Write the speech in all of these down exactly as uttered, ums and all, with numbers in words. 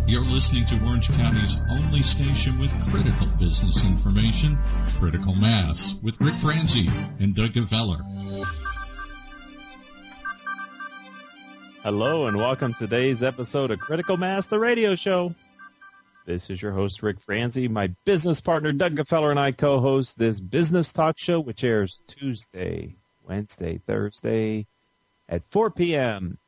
You're listening to Orange County's only station with critical business information, Critical Mass, with Rick Franzi and Doug Gefeller. Hello, and welcome to today's episode of Critical Mass, the radio show. This is your host, Rick Franzi. My business partner, Doug Gefeller, and I co-host this business talk show, which airs Tuesday, Wednesday, Thursday at four p.m.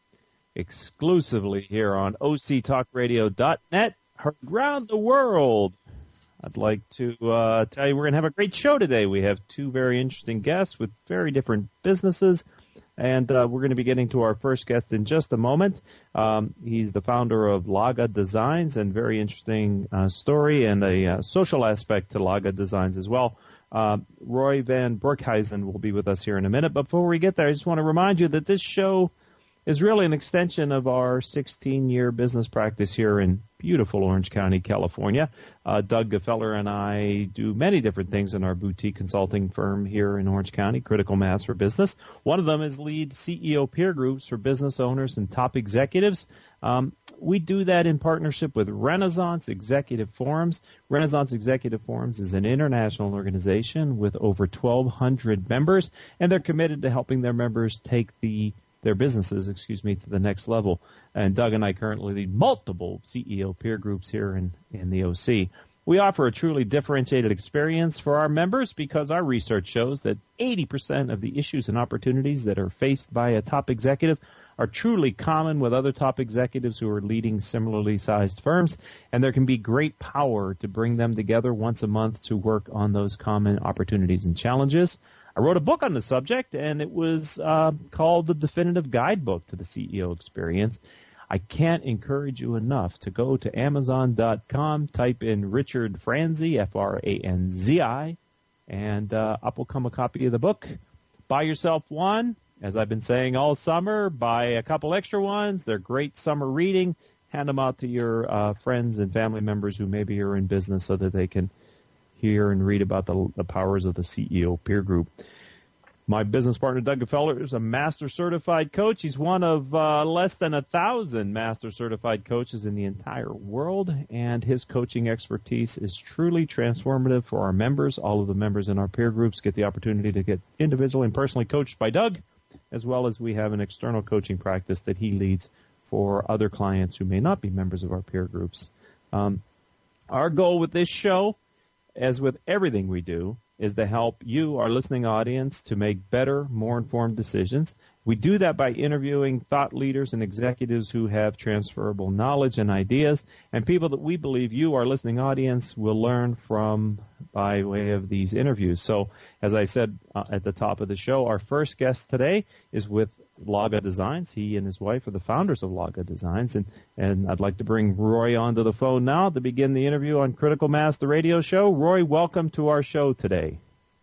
exclusively here on O C talk radio dot net, heard around the world. I'd like to uh, tell you we're going to have a great show today. We have two very interesting guests with very different businesses, and uh, we're going to be getting to our first guest in just a moment. Um, he's the founder of Laga Designs, and very interesting uh, story and a uh, social aspect to Laga Designs as well. Uh, Roy Van Broekhuizen will be with us here in a minute. But before we get there, I just want to remind you that this show is really an extension of our sixteen-year business practice here in beautiful Orange County, California. Uh, Doug Gefeller and I do many different things in our boutique consulting firm here in Orange County, Critical Mass for Business. One of them is lead C E O peer groups for business owners and top executives. Um, we do that in partnership with Renaissance Executive Forums. Renaissance Executive Forums is an international organization with over twelve hundred members, and they're committed to helping their members take the their businesses, excuse me, to the next level. And Doug and I currently lead multiple C E O peer groups here in, in the O C. We offer a truly differentiated experience for our members because our research shows that eighty percent of the issues and opportunities that are faced by a top executive are truly common with other top executives who are leading similarly sized firms, and there can be great power to bring them together once a month to work on those common opportunities and challenges. I wrote a book on the subject, and it was uh, called The Definitive Guidebook to the C E O Experience. I can't encourage you enough to go to amazon dot com, type in Richard Franzi, F R A N Z I, and uh, up will come a copy of the book. Buy yourself one. As I've been saying all summer, buy a couple extra ones. They're great summer reading. Hand them out to your uh, friends and family members who maybe are in business so that they can hear and read about the, the powers of the C E O peer group. My business partner, Doug Gefeller, is a master certified coach. He's one of uh, less than a thousand master certified coaches in the entire world, and his coaching expertise is truly transformative for our members. All of the members in our peer groups get the opportunity to get individually and personally coached by Doug, as well as we have an external coaching practice that he leads for other clients who may not be members of our peer groups. Um, our goal with this show, as with everything we do, is to help you, our listening audience, to make better, more informed decisions. We do that by interviewing thought leaders and executives who have transferable knowledge and ideas, and people that we believe you, our listening audience, will learn from by way of these interviews. So, as I said uh, at the top of the show, our first guest today is with Laga Designs. He and his wife are the founders of Laga Designs, and, and I'd like to bring Roy onto the phone now to begin the interview on Critical Mass, the radio show. Roy, welcome to our show today.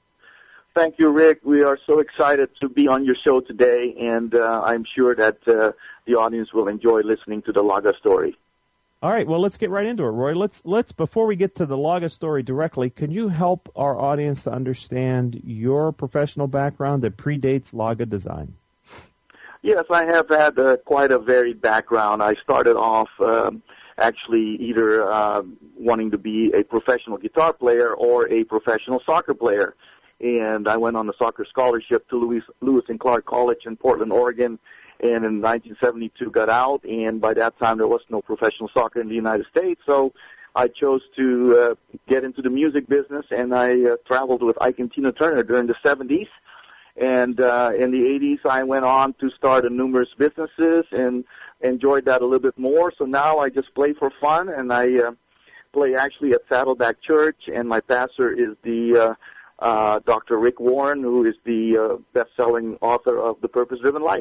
Thank you, Rick. We are so excited to be on your show today, and uh, I'm sure that uh, the audience will enjoy listening to the Laga story. All right, well, let's get right into it, Roy. Let's let's before we get to the Laga story directly, can you help our audience to understand your professional background that predates Laga Design? Yes, I have had uh, quite a varied background. I started off um, actually either uh, wanting to be a professional guitar player or a professional soccer player. And I went on a soccer scholarship to Lewis, Lewis and Clark College in Portland, Oregon, and in nineteen seventy-two got out, and by that time there was no professional soccer in the United States, so I chose to uh, get into the music business, and I uh, traveled with Ike and Tina Turner during the seventies, and uh, in the eighties I went on to start a numerous businesses and enjoyed that a little bit more, so now I just play for fun, and I uh, play actually at Saddleback Church, and my pastor is the uh, uh, Doctor Rick Warren, who is the uh, best-selling author of The Purpose-Driven Life.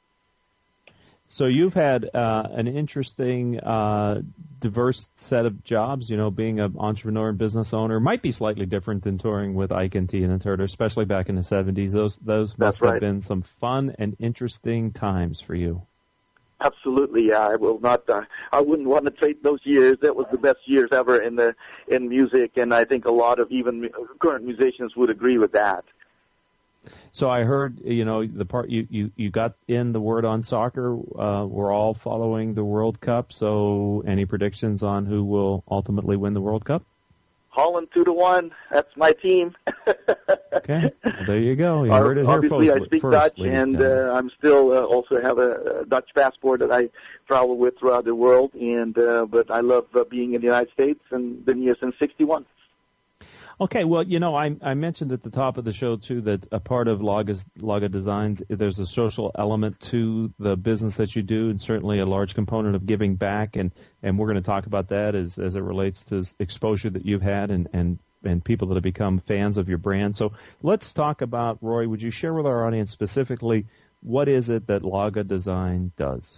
So you've had uh, an interesting, uh, diverse set of jobs. You know, being an entrepreneur and business owner might be slightly different than touring with Ike and Tina Turner, especially back in the seventies. Those those must That's right. have been some fun and interesting times for you. Absolutely, yeah. I will not. Uh, I wouldn't want to trade those years. That was the best years ever in the in music, and I think a lot of even current musicians would agree with that. So I heard, you know, the part you, you, you got in the word on soccer. Uh, we're all following the World Cup. So any predictions on who will ultimately win the World Cup? Holland two to one. That's my team. Okay, well, there you go. You heard it here Obviously, first, I speak first, Dutch, ladies and and uh, I'm still uh, also have a, a Dutch passport that I travel with throughout the world. And uh, but I love uh, being in the United States and been here since sixty-one. Okay, well, you know, I, I mentioned at the top of the show, too, that a part of Laga, Laga Designs, there's a social element to the business that you do, and certainly a large component of giving back, and, and we're going to talk about that as, as it relates to exposure that you've had and, and, and people that have become fans of your brand. So let's talk about, Roy, would you share with our audience specifically what is it that Laga Design does?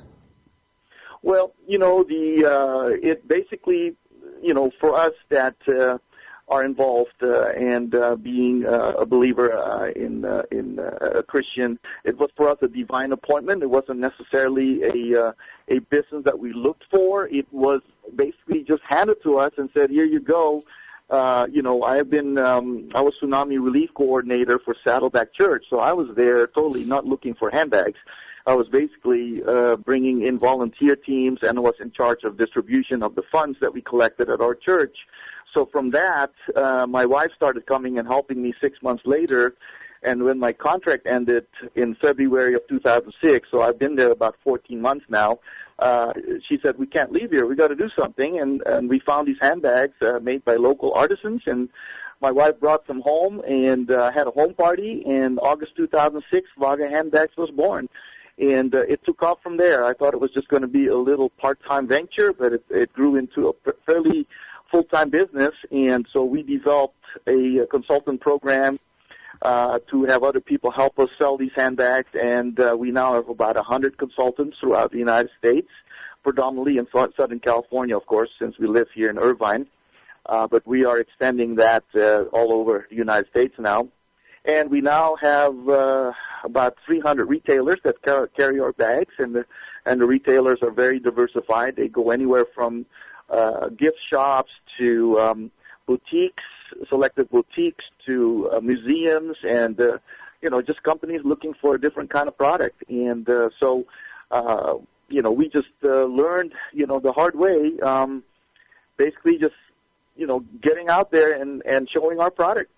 Well, you know, the uh, it basically, you know, for us that uh, are involved uh, and uh, being uh, a believer uh, in uh, in uh, a Christian, it was for us a divine appointment. It wasn't necessarily a uh, a business that we looked for. It was basically just handed to us and said, "Here you go." Uh, you know, I have been um, I was tsunami relief coordinator for Saddleback Church, so I was there totally not looking for handbags. I was basically uh, bringing in volunteer teams, and I was in charge of distribution of the funds that we collected at our church. So from that, uh, my wife started coming and helping me six months later, and when my contract ended in February of two thousand six, so I've been there about fourteen months now, uh, she said, we can't leave here. We got to do something, and, and we found these handbags uh, made by local artisans, and my wife brought them home and uh, had a home party, and August two thousand six, Laga Handbags was born. And uh, it took off from there. I thought it was just going to be a little part-time venture, but it, it grew into a fairly full-time business, and so we developed a, a consultant program uh, to have other people help us sell these handbags, and uh, we now have about one hundred consultants throughout the United States, predominantly in Southern California, of course, since we live here in Irvine, uh, but we are extending that uh, all over the United States now. And we now have uh, about three hundred retailers that car- carry our bags, and the, and the retailers are very diversified. They go anywhere from uh, gift shops to um, boutiques, selected boutiques, to uh, museums, and, uh, you know, just companies looking for a different kind of product. And uh, so, uh, you know, we just uh, learned, you know, the hard way, um, basically just, you know, getting out there and, and showing our product.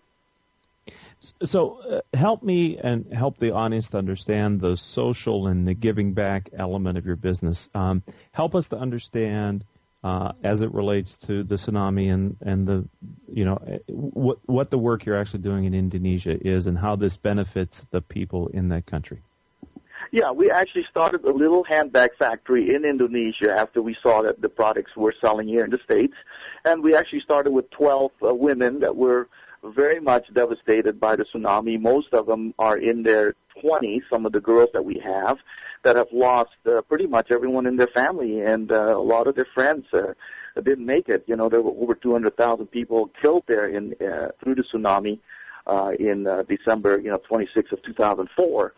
So uh, help me and help the audience to understand the social and the giving back element of your business. Um, help us to understand uh, as it relates to the tsunami and, and the, you know, what what the work you're actually doing in Indonesia is and how this benefits the people in that country. Yeah, we actually started a little handbag factory in Indonesia after we saw that the products were selling here in the States. And we actually started with twelve uh, women that were very much devastated by the tsunami. Most of them are in their twenties, some of the girls that we have, that have lost uh, pretty much everyone in their family, and uh, a lot of their friends uh, didn't make it. You know, there were over two hundred thousand people killed there in uh, through the tsunami uh, in uh, December, you know, twenty-sixth of two thousand four.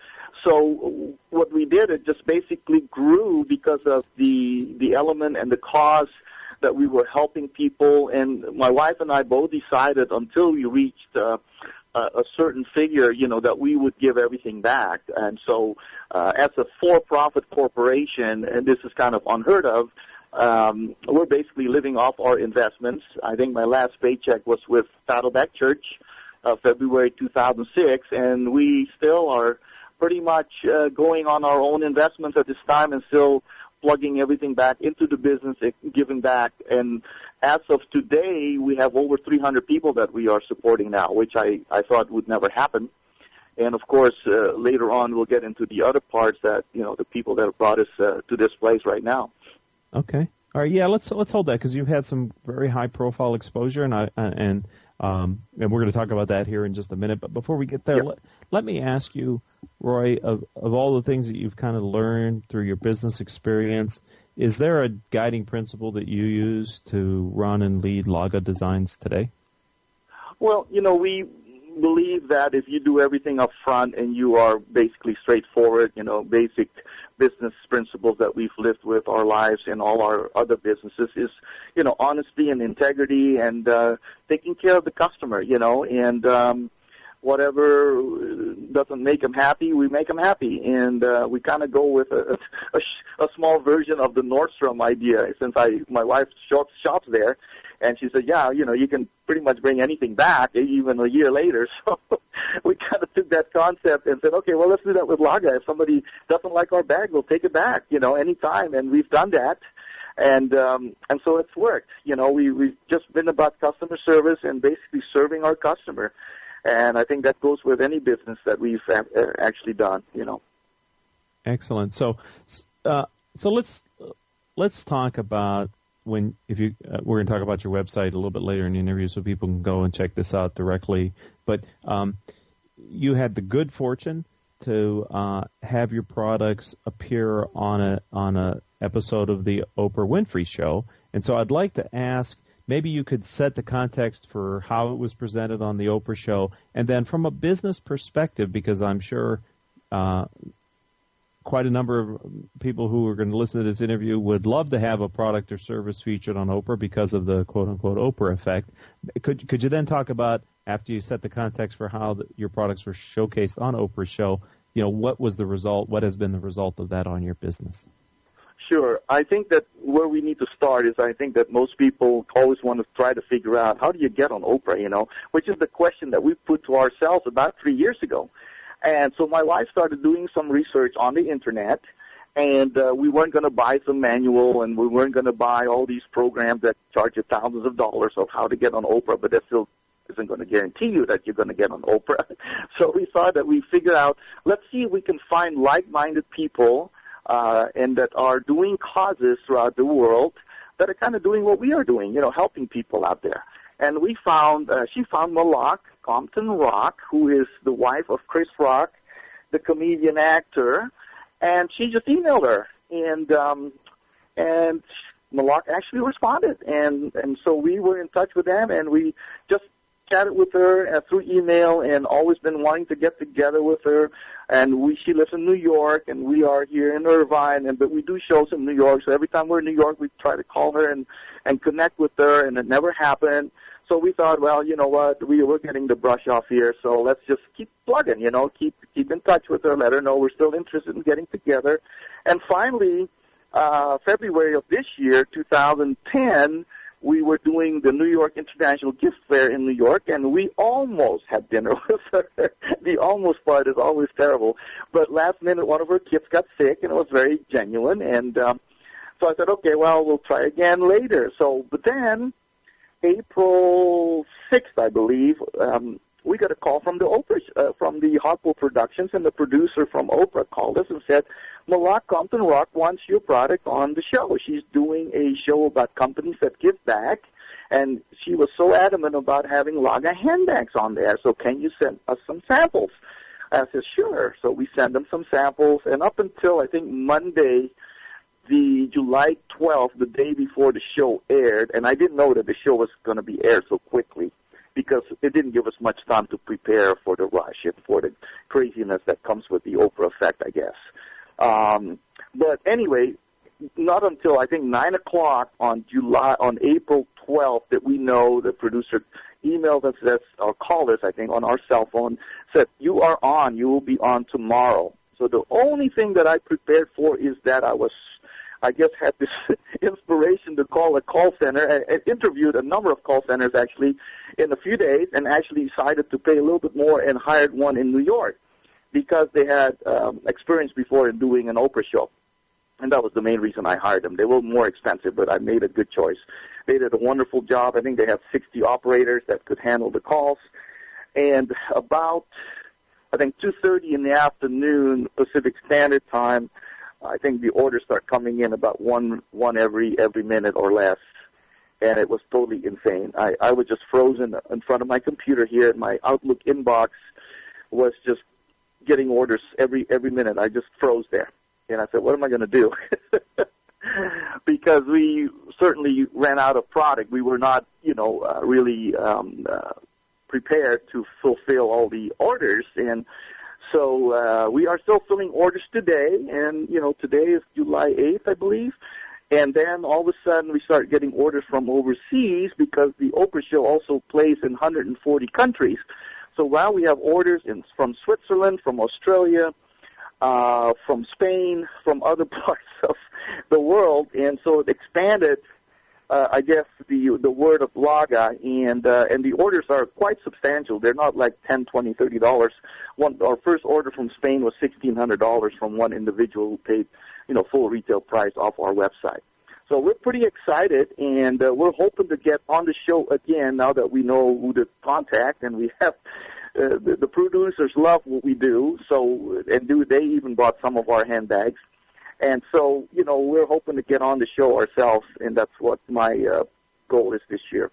So what we did, it just basically grew because of the the element and the cause that we were helping people, and my wife and I both decided until we reached uh, a, a certain figure, you know, that we would give everything back. And so uh, as a for-profit corporation, and this is kind of unheard of, um, we're basically living off our investments. I think my last paycheck was with Saddleback Church, uh, February two thousand six, and we still are pretty much uh, going on our own investments at this time and still plugging everything back into the business, giving back. And as of today, we have over three hundred people that we are supporting now, which I, I thought would never happen. And, of course, uh, later on we'll get into the other parts that, you know, the people that have brought us uh, to this place right now. Okay. All right. Yeah, let's let's hold that because you've had some very high-profile exposure, and I, and um, and we're going to talk about that here in just a minute. But before we get there, yep. let, let me ask you, Roy, of, of all the things that you've kind of learned through your business experience, is there a guiding principle that you use to run and lead Laga Designs today? Well, you know, we believe that if you do everything up front and you are basically straightforward, you know, basic business principles that we've lived with our lives and all our other businesses is, you know, honesty and integrity and uh, taking care of the customer, you know, and um, whatever doesn't make them happy, we make them happy. And uh, we kind of go with a, a, a small version of the Nordstrom idea, since I my wife shops, shops there. And she said, yeah, you know, you can pretty much bring anything back, even a year later. So we kind of took that concept and said, okay, well, let's do that with Laga. If somebody doesn't like our bag, we'll take it back, you know, anytime. And we've done that. And um, and so it's worked. You know, we, we've just been about customer service and basically serving our customer. And I think that goes with any business that we've actually done, you know. Excellent. So uh, so let's let's talk about when if you uh, we're going to talk about your website a little bit later in the interview, so people can go and check this out directly. But um, you had the good fortune to uh, have your products appear on a on a episode of the Oprah Winfrey Show, and so I'd like to ask, maybe you could set the context for how it was presented on the Oprah Show, and then from a business perspective, because I'm sure uh, quite a number of people who are going to listen to this interview would love to have a product or service featured on Oprah because of the quote-unquote Oprah effect. Could could you then talk about, after you set the context for how the, your products were showcased on Oprah's show, you know, what was the result, what has been the result of that on your business? Sure. I think that where we need to start is I think that most people always want to try to figure out, how do you get on Oprah, you know, which is the question that we put to ourselves about three years ago. And so my wife started doing some research on the Internet, and uh, we weren't going to buy some manual, and we weren't going to buy all these programs that charge you thousands of dollars of how to get on Oprah, but that still isn't going to guarantee you that you're going to get on Oprah. So we thought that we figure out, let's see if we can find like-minded people uh, and that are doing causes throughout the world that are kind of doing what we are doing, you know, helping people out there. And we found, uh, she found Malak Compton Rock, who is the wife of Chris Rock, the comedian actor, and she just emailed her, and um, and Malak actually responded, and and so we were in touch with them, and we just chatted with her uh, through email, and always been wanting to get together with her. And we she lives in New York, and we are here in Irvine, and but we do shows in New York. So every time we're in New York, we try to call her and and connect with her, and it never happened. So we thought, well, you know what, we were getting the brush off here, so let's just keep plugging, you know, keep keep in touch with her, let her know we're still interested in getting together. And finally, uh, February of this year, two thousand ten, we were doing the New York International Gift Fair in New York, and we almost had dinner with her. The almost part is always terrible. But last minute, one of her kids got sick, and it was very genuine. And um, so I said, okay, well, we'll try again later. So, but then April sixth, I believe, um, we got a call from the Oprah, uh, from the Harpo Productions, and the producer from Oprah called us and said, Malak Compton Rock wants your product on the show. She's doing a show about companies that give back, and she was so adamant about having Laga handbags on there, so can you send us some samples? I said, sure. So we sent them some samples, and up until, I think, Monday, the July twelfth, the day before the show aired, and I didn't know that the show was going to be aired so quickly because it didn't give us much time to prepare for the rush and for the craziness that comes with the Oprah effect, I guess. Um, but anyway, not until I think nine o'clock on July, on April twelfth, that we know the producer emailed us, that, or called us, I think, on our cell phone, said, you are on, you will be on tomorrow. So the only thing that I prepared for is that I was, I guess, had this inspiration to call a call center. I, I interviewed a number of call centers, actually, in a few days, and actually decided to pay a little bit more and hired one in New York because they had um, experience before in doing an Oprah show. And that was the main reason I hired them. They were more expensive, but I made a good choice. They did a wonderful job. I think they have sixty operators that could handle the calls. And about, I think, two thirty in the afternoon Pacific Standard Time, I think the orders start coming in about one one every every minute or less. And it was totally insane. I, I was just frozen in front of my computer here. My Outlook inbox was just getting orders every every minute. I just froze there. And I said, what am I going to do? Because we certainly ran out of product. We were not, you know, uh, really um, uh, prepared to fulfill all the orders. And so uh, we are still filling orders today. And, you know, today is July eighth, I believe. And then all of a sudden we start getting orders from overseas because the Oprah show also plays in one hundred forty countries. so while we have orders in, from Switzerland, from Australia, uh, from Spain, from other parts of the world, and so it expanded, uh, I guess, the the word of Laga, and uh, and the orders are quite substantial. They're not like ten, twenty, thirty dollars. One, our first order from Spain was sixteen hundred dollars from one individual who paid, you know, full retail price off our website. So we're pretty excited, and uh, we're hoping to get on the show again now that we know who to contact, and we have uh, the, the producers love what we do. So, and do they even bought some of our handbags, and so you know we're hoping to get on the show ourselves, and that's what my uh, goal is this year.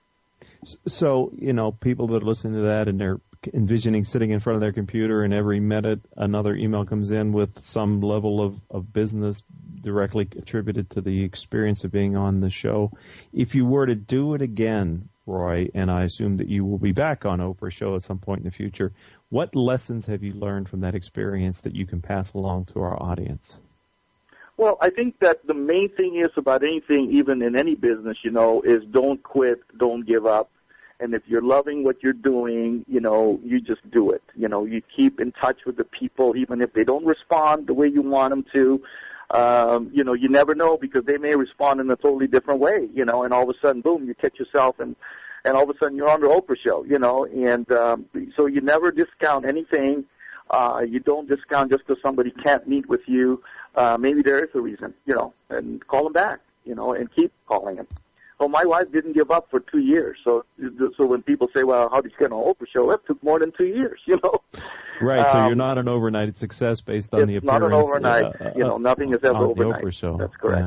So you know, people that are listening to that and they're envisioning sitting in front of their computer, and every minute another email comes in with some level of, of business directly attributed to the experience of being on the show. If you were to do it again, Roy, and I assume that you will be back on Oprah Show at some point in the future, what lessons have you learned from that experience that you can pass along to our audience? Well, I think that the main thing is about anything, even in any business, you know, is don't quit, don't give up. And if you're loving what you're doing, you know, you just do it. You know, you keep in touch with the people, even if they don't respond the way you want them to. Um, you know, you never know, because they may respond in a totally different way, you know, and all of a sudden, boom, you catch yourself, and, and all of a sudden you're on the Oprah Show, you know. And um, so you never discount anything. Uh, you don't discount just because somebody can't meet with you. Uh, maybe there is a reason, you know, and call them back, you know, and keep calling them. Well, my wife didn't give up for two years. So, so when people say, "Well, how did you get on an Oprah Show?" It took more than two years, you know. Right. So um, you're not an overnight success based on the appearance. It's not an overnight. Uh, you know, nothing is ever on overnight. The Oprah Show. That's correct.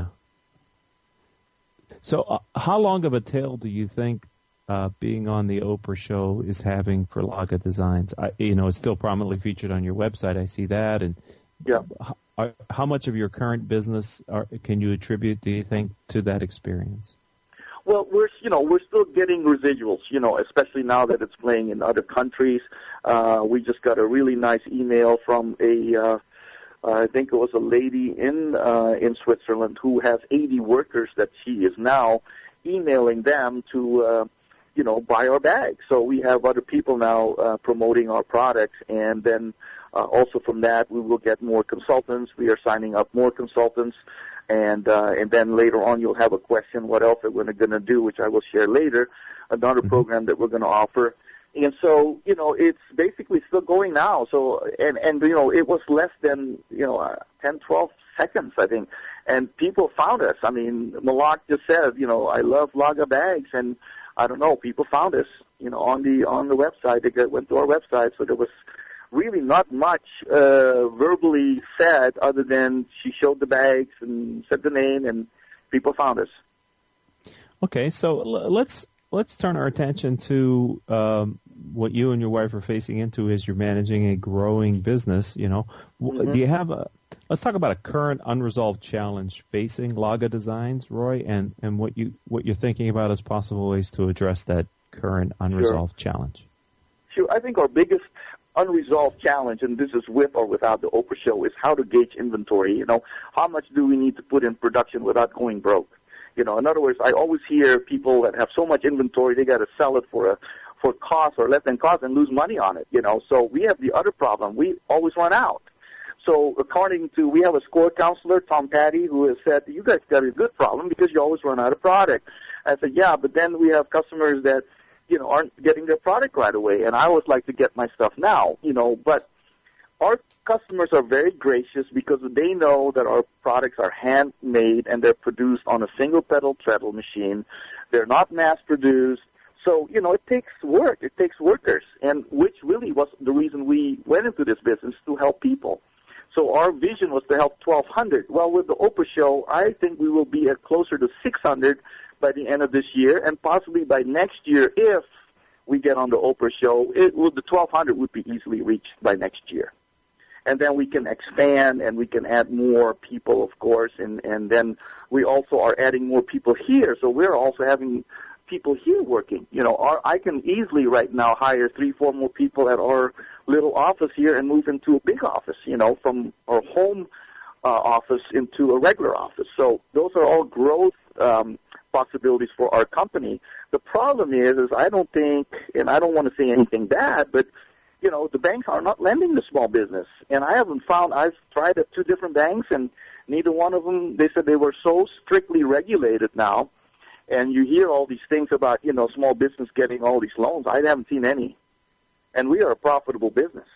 Yeah. So, uh, how long of a tail do you think uh, being on the Oprah Show is having for Laga Designs? I, you know, it's still prominently featured on your website. I see that. And yeah. How, how much of your current business are, can you attribute, do you think, to that experience? Well, we're you know we're still getting residuals, you know, especially now that it's playing in other countries. Uh, we just got a really nice email from a, uh, uh, I think it was a lady in uh, in Switzerland who has eighty workers that she is now emailing them to, uh, you know, buy our bags. So we have other people now uh, promoting our products, and then uh, also from that we will get more consultants. We are signing up more consultants. And uh, and then later on, you'll have a question, what else are we going to do, which I will share later, another mm-hmm. program that we're going to offer. And so, you know, it's basically still going now. So, and, and you know, it was less than, you know, uh, ten, twelve seconds, I think. And people found us. I mean, Malak just said, you know, I love Laga bags. And I don't know, people found us, you know, on the on the website. They got, went to our website. So there was really not much uh, verbally said other than she showed the bags and said the name, and people found us. Okay, so l- let's let's turn our attention to um, what you and your wife are facing into as you're managing a growing business. You know, mm-hmm. do you have a? Let's talk about a current unresolved challenge facing Laga Designs, Roy, and, and what you what you're thinking about as possible ways to address that current unresolved sure. challenge. Sure, I think our biggest unresolved challenge, and this is with or without the Oprah Show, is how to gauge inventory. You know, how much do we need to put in production without going broke? You know, in other words, I always hear people that have so much inventory they got to sell it for a for cost or less than cost and lose money on it. You know, so we have the other problem: we always run out. So according to, we have a score counselor, Tom Patty, who has said, "You guys got a good problem because you always run out of product." I said, "Yeah, but then we have customers that, you know, aren't getting their product right away, and I always like to get my stuff now, you know, but our customers are very gracious because they know that our products are handmade and they're produced on a single pedal treadle machine. They're not mass-produced. So, you know, it takes work. It takes workers, and which really was the reason we went into this business, to help people. So our vision was to help twelve hundred. Well, with the Oprah Show, I think we will be at closer to six hundred by the end of this year, and possibly by next year, if we get on the Oprah Show, it will, the twelve hundred would be easily reached by next year. And then we can expand, and we can add more people, of course, and, and then we also are adding more people here, so we're also having people here working. You know, our, I can easily right now hire three, four more people at our little office here and move into a big office, you know, from our home uh, office into a regular office. So those are all growth um possibilities for our company. The problem is, is I don't think, and I don't want to say anything bad, but you know, the banks are not lending to small business, and I haven't found. I've tried at two different banks, and neither one of them. They said they were so strictly regulated now, and you hear all these things about you know small business getting all these loans. I haven't seen any, and we are a profitable business.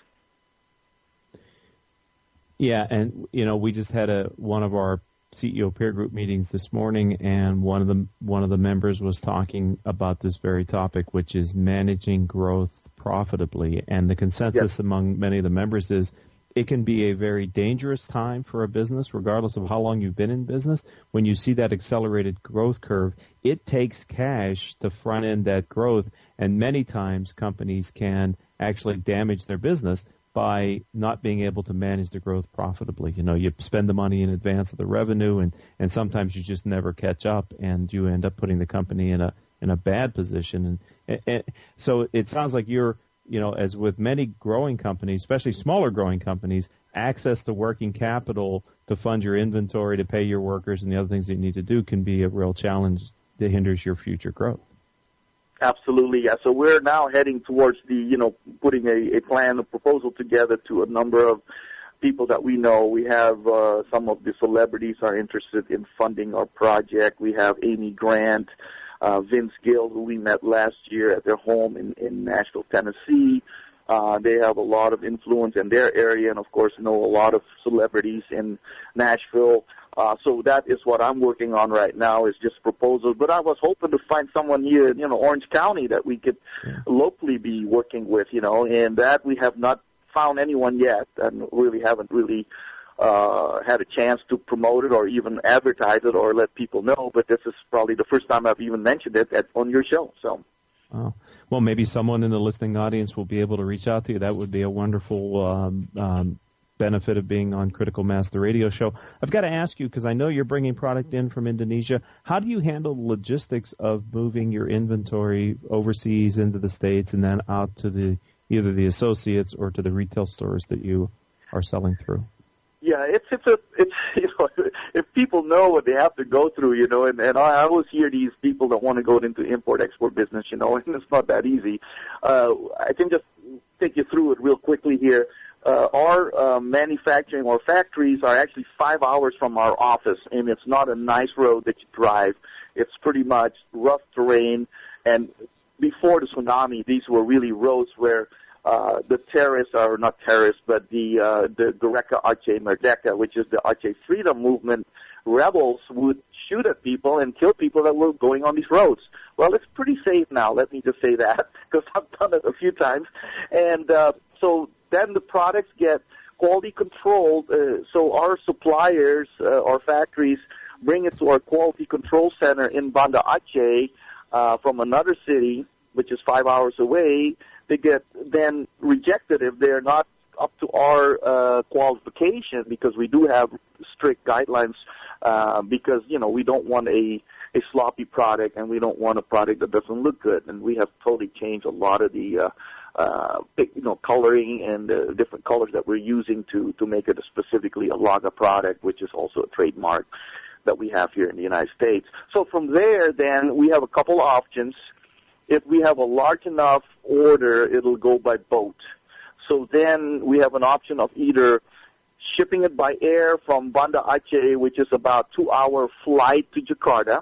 Yeah, and you know, we just had a one of our C E O peer group meetings this morning, and one of the one of the members was talking about this very topic, which is managing growth profitably. And the consensus yes. among many of the members is it can be a very dangerous time for a business, regardless of how long you've been in business. When you see that accelerated growth curve, it takes cash to front end that growth, and many times companies can actually damage their business by not being able to manage the growth profitably. You know, you spend the money in advance of the revenue, and, and sometimes you just never catch up, and you end up putting the company in a in a bad position. And, and so it sounds like you're, you know, as with many growing companies, especially smaller growing companies, access to working capital to fund your inventory, to pay your workers, and the other things that you need to do can be a real challenge that hinders your future growth. Absolutely, yeah. So we're now heading towards the, you know, putting a, a plan, a proposal together to a number of people that we know. We have uh, some of the celebrities are interested in funding our project. We have Amy Grant, uh, Vince Gill, who we met last year at their home in, in Nashville, Tennessee. Uh, they have a lot of influence in their area, and of course know a lot of celebrities in Nashville. Uh, so that is what I'm working on right now, is just proposals. But I was hoping to find someone here in, you know, Orange County that we could yeah. locally be working with, you know, and that we have not found anyone yet, and really haven't really uh, had a chance to promote it or even advertise it or let people know. But this is probably the first time I've even mentioned it at, on your show. So. Oh. Well, maybe someone in the listening audience will be able to reach out to you. That would be a wonderful um, um, benefit of being on Critical Mass, the radio show. I've got to ask you, because I know you're bringing product in from Indonesia, how do you handle the logistics of moving your inventory overseas into the States and then out to the either the associates or to the retail stores that you are selling through? Yeah, it's it's a it's you know if people know what they have to go through, you know, and and I always hear these people that want to go into import export business, you know, and it's not that easy. Uh, I can just take you through it real quickly here. Uh, our uh, manufacturing or factories are actually five hours from our office, and it's not a nice road that you drive. It's pretty much rough terrain, and before the tsunami, these were really roads where uh, the terrorists, or not terrorists, but the uh, the Gerakan Aceh Merdeka, which is the Aceh Freedom Movement rebels, would shoot at people and kill people that were going on these roads. Well, it's pretty safe now, let me just say that, because I've done it a few times. And uh, so then the products get quality controlled, uh, so our suppliers, uh, our factories, bring it to our quality control center in Banda Aceh uh, from another city, which is five hours away. They get then rejected if they're not up to our uh, qualification, because we do have strict guidelines, uh, because, you know, we don't want a, a sloppy product, and we don't want a product that doesn't look good. And we have totally changed a lot of the uh, uh, you know, coloring and the different colors that we're using to, to make it a specifically a Laga product, which is also a trademark that we have here in the United States. So from there, then, we have a couple options. If we have a large enough order, it'll go by boat. So then we have an option of either shipping it by air from Banda Aceh, which is about two-hour flight to Jakarta,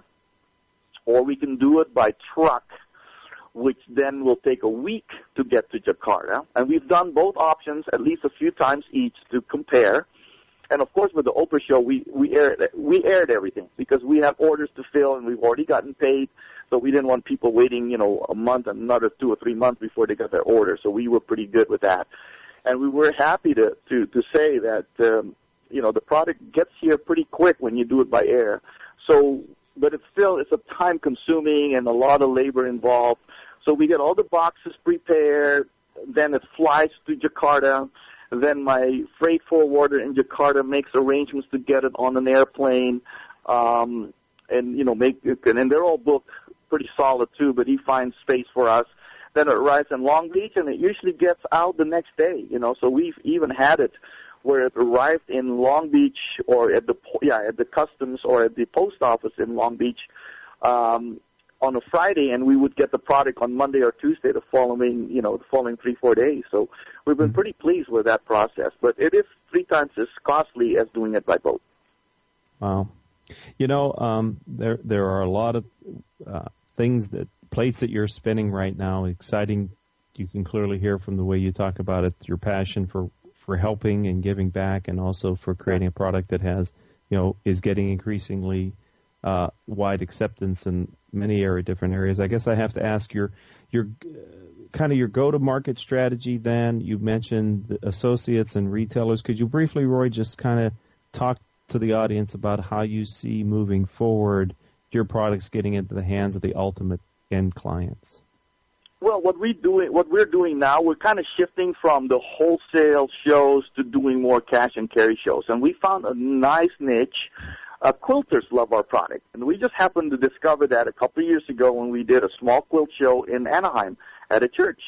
or we can do it by truck, which then will take a week to get to Jakarta. And we've done both options at least a few times each to compare. And of course, with the Oprah show, we we aired we aired everything because we have orders to fill and we've already gotten paid. So we didn't want people waiting, you know, a month and another two or three months before they got their order. So we were pretty good with that, and we were happy to to to say that um, you know the product gets here pretty quick when you do it by air. So, but it's still it's a time consuming and a lot of labor involved. So we get all the boxes prepared, then it flies to Jakarta. Then my freight forwarder in Jakarta makes arrangements to get it on an airplane, um, and you know make it, and they're all booked pretty solid too. But he finds space for us. Then it arrives in Long Beach, and it usually gets out the next day. You know, so we've even had it where it arrived in Long Beach or at the yeah at the customs or at the post office in Long Beach um, on a Friday, and we would get the product on Monday or Tuesday the following, you know, the following three, four days. So we've been pretty pleased with that process. But it is three times as costly as doing it by boat. Wow. You know, um, there there are a lot of uh, things that plates that you're spinning right now. Exciting. You can clearly hear from the way you talk about it, your passion for, for helping and giving back, and also for creating a product that has, you know, is getting increasingly uh, wide acceptance in many area, different areas. I guess I have to ask your your uh, kind of your go-to-market strategy. Then you mentioned the associates and retailers. Could you briefly, Roy, just kind of talk to the audience about how you see moving forward your products getting into the hands of the ultimate end clients? Well, what we do, what we're doing now, we're kind of shifting from the wholesale shows to doing more cash and carry shows, and we found a nice niche. Uh, quilters love our product, and we just happened to discover that a couple of years ago when we did a small quilt show in Anaheim at a church,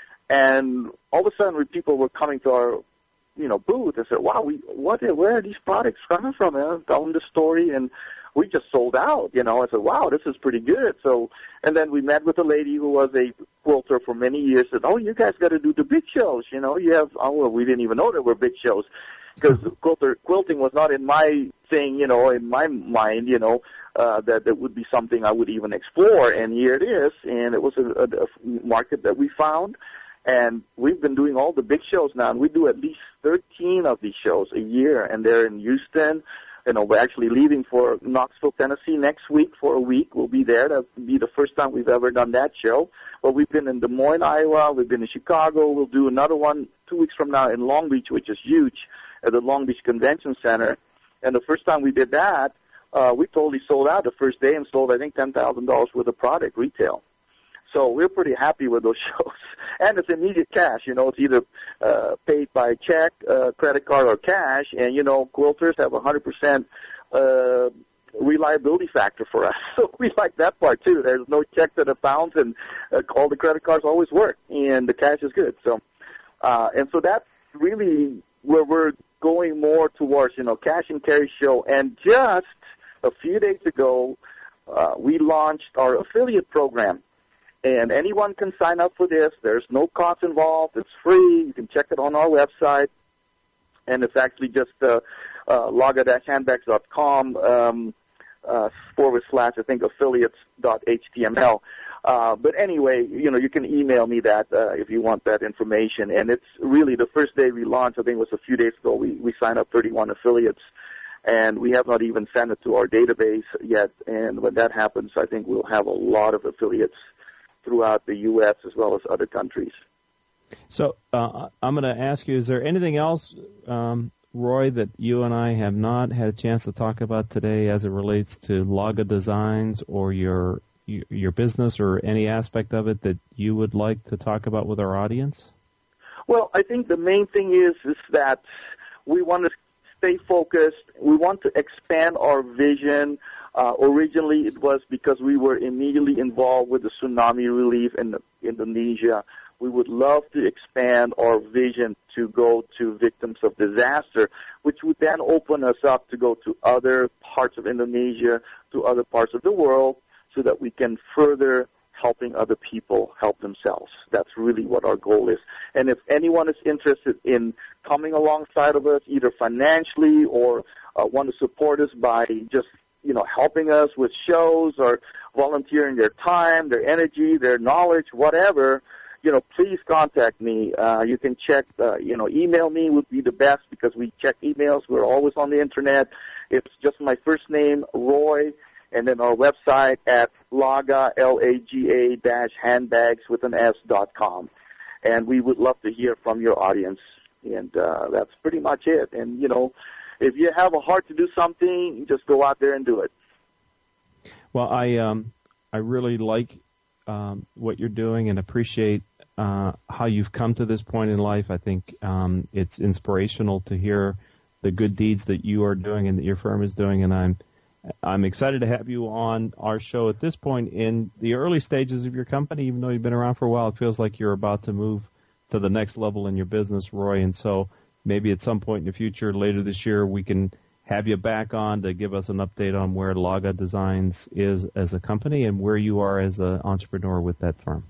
and all of a sudden, when people were coming to our, you know, booth and said, "Wow, we what? Where are these products coming from?" And I was telling the story, and we just sold out. You know, I said, "Wow, this is pretty good." So, and then we met with a lady who was a quilter for many years. Said, "Oh, you guys got to do the big shows. You know, you have." Oh, well, we didn't even know there were big shows because quilter quilting was not in my thing. You know, in my mind, you know, uh, that that would be something I would even explore. And here it is, and it was a, a, a market that we found. And we've been doing all the big shows now, and we do at least thirteen of these shows a year, and they're in Houston. You know, we're actually leaving for Knoxville, Tennessee next week for a week. We'll be there. That'll be the first time we've ever done that show. But we've been in Des Moines, Iowa. We've been in Chicago. We'll do another one two weeks from now in Long Beach, which is huge, at the Long Beach Convention Center. And the first time we did that, uh, we totally sold out the first day and sold, I think, ten thousand dollars worth of product retail. So we're pretty happy with those shows. And it's immediate cash. You know, it's either uh, paid by check, uh, credit card, or cash. And, you know, quilters have a one hundred percent uh, reliability factor for us. So we like that part, too. There's no check that it bounce, and uh, all the credit cards always work, and the cash is good. So, uh, and so that's really where we're going more towards, you know, cash and carry show. And just a few days ago, uh, we launched our affiliate program. And anyone can sign up for this. There's no cost involved. It's free. You can check it on our website. And it's actually just uh, uh, laga dash handbags dot com um, uh, forward slash, I think, affiliates dot h t m l. Uh, but anyway, you know, you can email me that uh, if you want that information. And it's really the first day we launched, I think it was a few days ago, we, we signed up thirty-one affiliates. And we have not even sent it to our database yet. And when that happens, I think we'll have a lot of affiliates throughout the U S as well as other countries. So uh, I'm going to ask you, is there anything else, um, Roy, that you and I have not had a chance to talk about today as it relates to Laga Designs or your your business or any aspect of it that you would like to talk about with our audience? Well, I think the main thing is is that we want to stay focused. We want to expand our vision. Uh, originally, it was because we were immediately involved with the tsunami relief in Indonesia. We would love to expand our vision to go to victims of disaster, which would then open us up to go to other parts of Indonesia, to other parts of the world, so that we can further helping other people help themselves. That's really what our goal is. And if anyone is interested in coming alongside of us, either financially or uh, want to support us by just you know, helping us with shows or volunteering their time, their energy, their knowledge, whatever, you know, please contact me. Uh, you can check, uh, you know, email me would be the best because we check emails. We're always on the Internet. It's just my first name, Roy, and then our website at laga, L A G A dash handbags with an S dot com. And we would love to hear from your audience. And uh, that's pretty much it. And, you know, if you have a heart to do something, just go out there and do it. Well, I um, I really like um, what you're doing and appreciate uh, how you've come to this point in life. I think um, it's inspirational to hear the good deeds that you are doing and that your firm is doing, and I'm I'm excited to have you on our show at this point in the early stages of your company. Even though you've been around for a while, it feels like you're about to move to the next level in your business, Roy, and so maybe at some point in the future, later this year, we can have you back on to give us an update on where Laga Designs is as a company and where you are as an entrepreneur with that firm.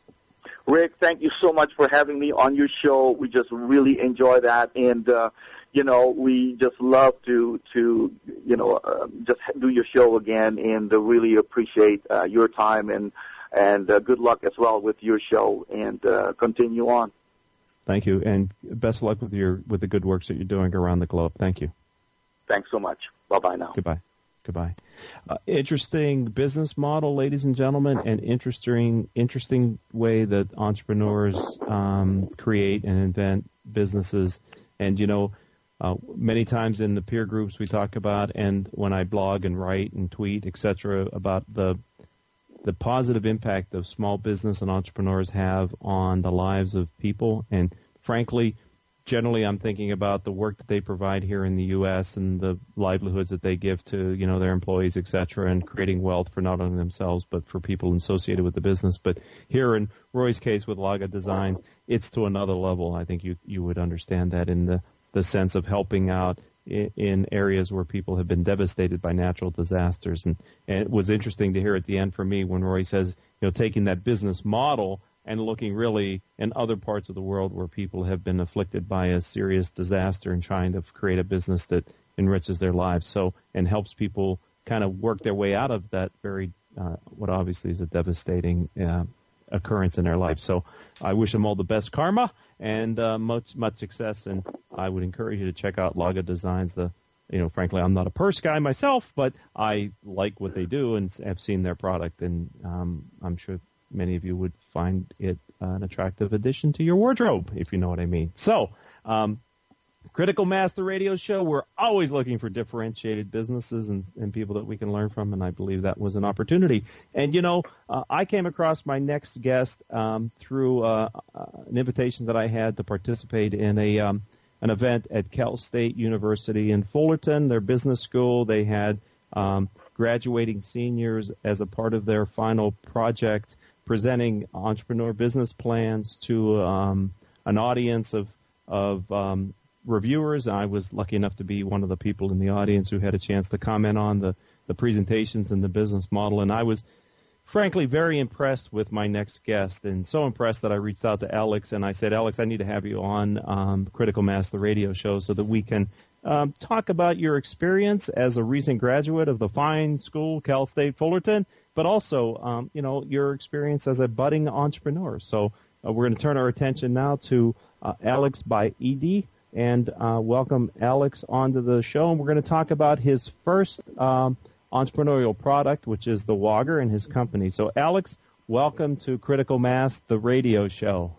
Rick, thank you so much for having me on your show. We just really enjoy that, and uh, you know, we just love to to you know uh, just do your show again, and uh, really appreciate uh, your time, and and uh, good luck as well with your show, and uh, continue on. Thank you, and best of luck with your with the good works that you're doing around the globe. Thank you. Thanks so much. Bye bye now. Goodbye. Goodbye. Uh, interesting business model, ladies and gentlemen, and interesting, interesting way that entrepreneurs um, create and invent businesses. And, you know, uh, many times in the peer groups we talk about, and when I blog and write and tweet, et cetera, about the the positive impact of small business and entrepreneurs have on the lives of people. And, frankly, generally, I'm thinking about the work that they provide here in the U S and the livelihoods that they give to, you know, their employees, et cetera, and creating wealth for not only themselves but for people associated with the business. But here in Roy's case with Laga Designs, it's to another level. I think you you would understand that in the, the sense of helping out in, in areas where people have been devastated by natural disasters. And, and it was interesting to hear at the end for me when Roy says, you know, taking that business model and looking really in other parts of the world where people have been afflicted by a serious disaster and trying to create a business that enriches their lives so and helps people kind of work their way out of that very, uh, what obviously is a devastating uh, occurrence in their life. So I wish them all the best karma and uh, much, much success, and I would encourage you to check out Laga Designs. The, you know, frankly, I'm not a purse guy myself, but I like what they do and have seen their product, and um, I'm sure many of you would find it uh, an attractive addition to your wardrobe, if you know what I mean. So, um, Critical Mass, the radio show, we're always looking for differentiated businesses and, and people that we can learn from, and I believe that was an opportunity. And, you know, uh, I came across my next guest um, through uh, uh, an invitation that I had to participate in a um, an event at Cal State University in Fullerton, their business school. They had um, graduating seniors as a part of their final project presenting entrepreneur business plans to um, an audience of of um, reviewers. I was lucky enough to be one of the people in the audience who had a chance to comment on the, the presentations and the business model, and I was frankly very impressed with my next guest, and so impressed that I reached out to Alex, and I said, Alex, I need to have you on um, Critical Mass, the radio show, so that we can um, talk about your experience as a recent graduate of the fine school, Cal State Fullerton, but also, um, you know, your experience as a budding entrepreneur. So uh, we're going to turn our attention now to uh, Alex Baidi, and uh, welcome Alex onto the show. And we're going to talk about his first um, entrepreneurial product, which is the Wogger, and his company. So, Alex, welcome to Critical Mass, the radio show.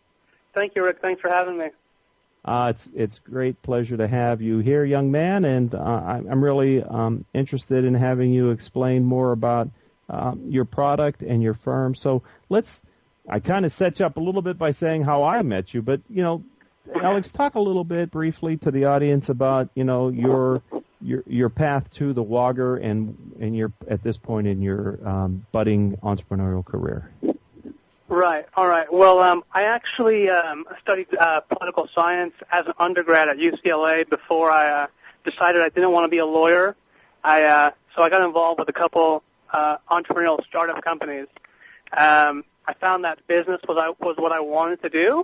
Thank you, Rick. Thanks for having me. Uh, it's it's great pleasure to have you here, young man, and uh, I'm really um, interested in having you explain more about Um, your product and your firm. So let's, I kind of set you up a little bit by saying how I met you, but, you know, Alex, talk a little bit briefly to the audience about, you know, your your your path to the Wogger and, and your, at this point in your um, budding entrepreneurial career. Right. All right. Well, um, I actually um, studied uh, political science as an undergrad at U C L A before I uh, decided I didn't want to be a lawyer. I uh, so I got involved with a couple Uh, entrepreneurial startup companies. Um, I found that business was I, was what I wanted to do.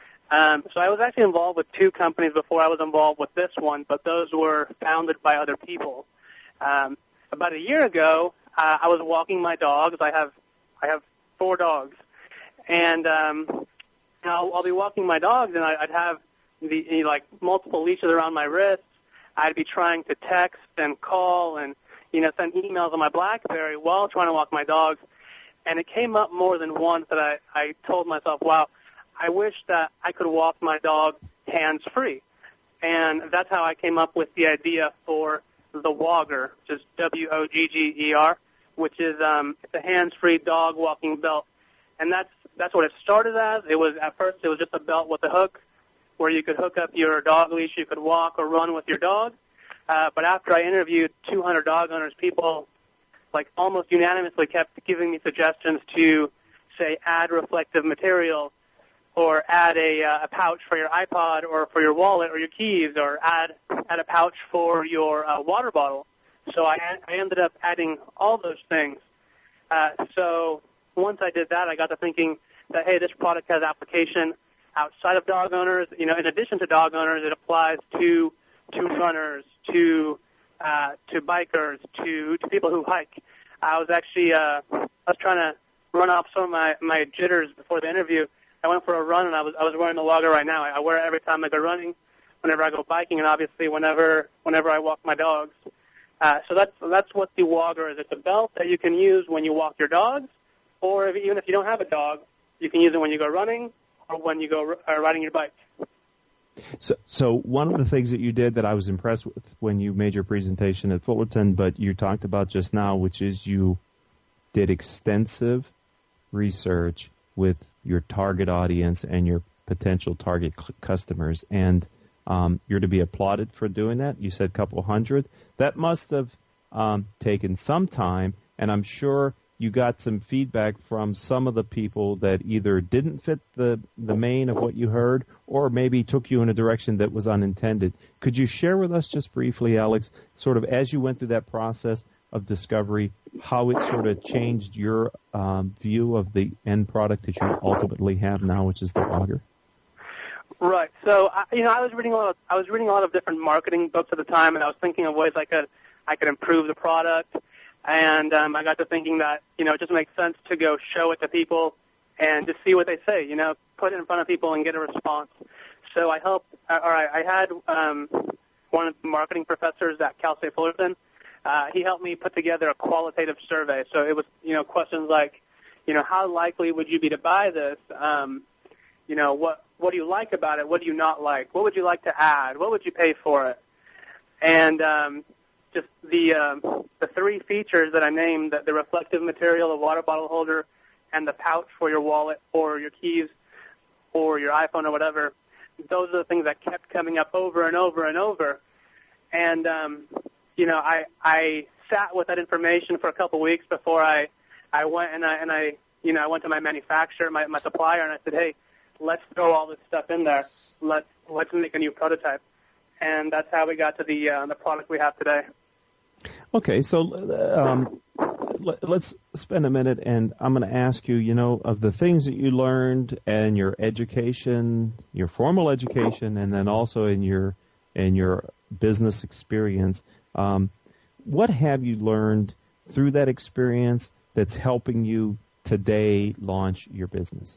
Um, so I was actually involved with two companies before I was involved with this one, but those were founded by other people. Um, about a year ago, uh, I was walking my dogs. I have I have four dogs, and um, you know, I'll, I'll be walking my dogs, and I, I'd have the you know, like multiple leashes around my wrists. I'd be trying to text and call and you know, send emails on my BlackBerry while trying to walk my dogs. And it came up more than once that I, I told myself, wow, I wish that I could walk my dog hands-free. And that's how I came up with the idea for the Wogger, which is W O G G E R, which is um, it's a hands-free dog walking belt. And that's that's what it started as. It was at first it was just a belt with a hook where you could hook up your dog leash, you could walk or run with your dog. Uh, but after I interviewed two hundred dog owners, people like almost unanimously kept giving me suggestions to, say, add reflective material or add a, uh, a pouch for your iPod or for your wallet or your keys, or add add a pouch for your uh, water bottle. So I, I ended up adding all those things. Uh, so once I did that, I got to thinking that, hey, this product has application outside of dog owners. You know, in addition to dog owners, it applies to to runners, to uh, to bikers, to to people who hike. I was actually uh, I was trying to run off some of my, my jitters before the interview. I went for a run, and I was I was wearing the Logger right now. I, I wear it every time I go running, whenever I go biking, and obviously whenever whenever I walk my dogs. Uh, so that's that's what the Wogger is. It's a belt that you can use when you walk your dogs, or if, even if you don't have a dog, you can use it when you go running or when you go uh, riding your bike. So, so one of the things that you did that I was impressed with when you made your presentation at Fullerton, but you talked about just now, which is you did extensive research with your target audience and your potential target c- customers, and um, you're to be applauded for doing that. You said a couple hundred. That must have um, taken some time, and I'm sure you got some feedback from some of the people that either didn't fit the, the main of what you heard or maybe took you in a direction that was unintended. Could you share with us just briefly, Alex, sort of as you went through that process of discovery, how it sort of changed your um, view of the end product that you ultimately have now, which is the Wogger? Right. So, I, you know, I was reading a lot of, I was reading a lot of different marketing books at the time, and I was thinking of ways I could I could improve the product. And um, I got to thinking that, you know, it just makes sense to go show it to people and just see what they say, you know, put it in front of people and get a response. So I helped, uh, or I, I had um, one of the marketing professors at Cal State Fullerton. Uh, he helped me put together a qualitative survey. So it was, you know, questions like, you know, how likely would you be to buy this? Um, you know, what what do you like about it? What do you not like? What would you like to add? What would you pay for it? And um, just the um, the three features that I named, the, the reflective material, the water bottle holder, and the pouch for your wallet or your keys or your iPhone or whatever, those are the things that kept coming up over and over and over. And, um, you know, I I sat with that information for a couple weeks before I, I went and I, and I, you know, I went to my manufacturer, my, my supplier, and I said, hey, let's throw all this stuff in there. Let's, let's make a new prototype. And that's how we got to the uh, the product we have today. Okay, so um, let's spend a minute, and I'm going to ask you, you know, of the things that you learned in your education, your formal education, and then also in your in your business experience, um, what have you learned through that experience that's helping you today launch your business?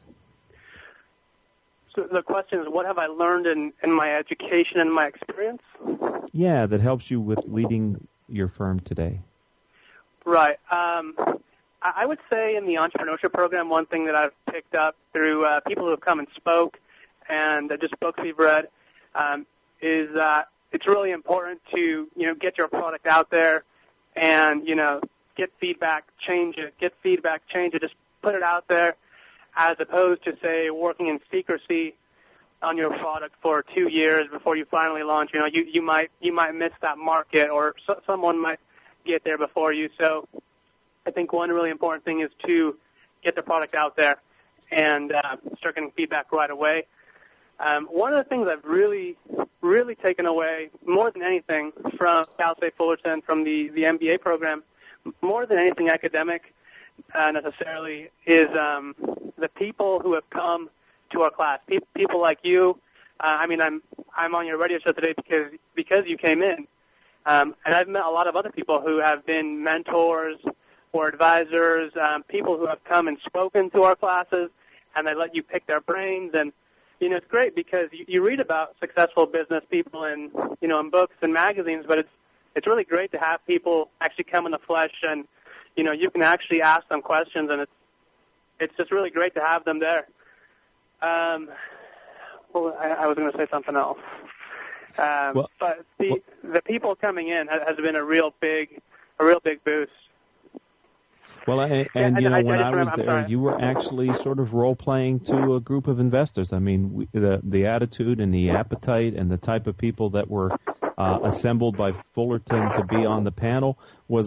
So the question is, what have I learned in, in my education and my experience? Yeah, that helps you with leading your firm today. Right. Um, I would say in the entrepreneurship program, one thing that I've picked up through uh, people who have come and spoke and uh, just books we've read um, is that it's really important to, you know, get your product out there and, you know, get feedback, change it, get feedback, change it, just put it out there, as opposed to, say, working in secrecy on your product for two years before you finally launch. You know, you, you might you might miss that market, or so, someone might get there before you. So I think one really important thing is to get the product out there and uh, start getting feedback right away. Um, one of the things I've really, really taken away, more than anything, from Cal State Fullerton, from the, the M B A program, more than anything academic uh, necessarily, is um, the people who have come to our class. Pe- people like you. Uh, I mean, I'm I'm on your radio show today because because you came in, um, and I've met a lot of other people who have been mentors or advisors, um, people who have come and spoken to our classes, and they let you pick their brains. And you know, it's great because you, you read about successful business people in you know in books and magazines, but it's it's really great to have people actually come in the flesh, and you know, you can actually ask them questions, and it's it's just really great to have them there. Um, well, I, I was going to say something else. Um, well, but the well, the people coming in has, has been a real big, a real big boost. Well, I, and, and you know, I, when I, I was I'm there, sorry. you were actually sort of role-playing to a group of investors. I mean, we, the the attitude and the appetite and the type of people that were uh, assembled by Fullerton to be on the panel was a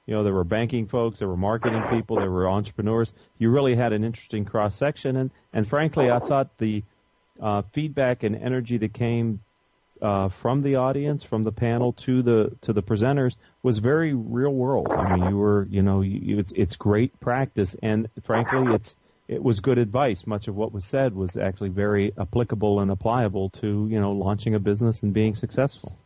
you know, there were banking folks, there were marketing people, there were entrepreneurs. You really had an interesting cross section, and and frankly, I thought the uh, feedback and energy that came uh, from the audience, from the panel to the to the presenters, was very real world. I mean, you were, you know, you, it's it's great practice, and frankly, it's it was good advice. Much of what was said was actually very applicable and applicable to, you know, launching a business and being successful.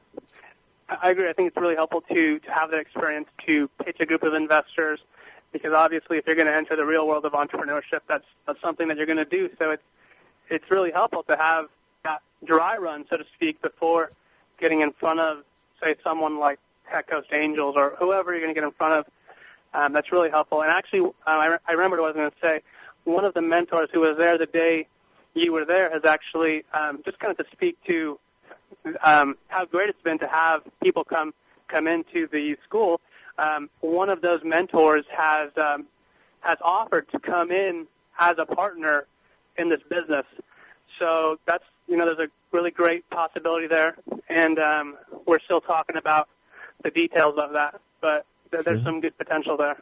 I agree. I think it's really helpful to, to have that experience to pitch a group of investors, because obviously if you're going to enter the real world of entrepreneurship, that's, that's something that you're going to do. So it's, it's really helpful to have that dry run, so to speak, before getting in front of, say, someone like Tech Coast Angels or whoever you're going to get in front of. Um, that's really helpful. And actually, um, I, I remembered what I was going to say. One of the mentors who was there the day you were there has actually, um, just kind of to speak to um, how great it's been to have people come come into the school. Um, one of those mentors has um, has offered to come in as a partner in this business. So that's, you know, there's a really great possibility there, and um, we're still talking about the details of that, but th- there's some good potential there.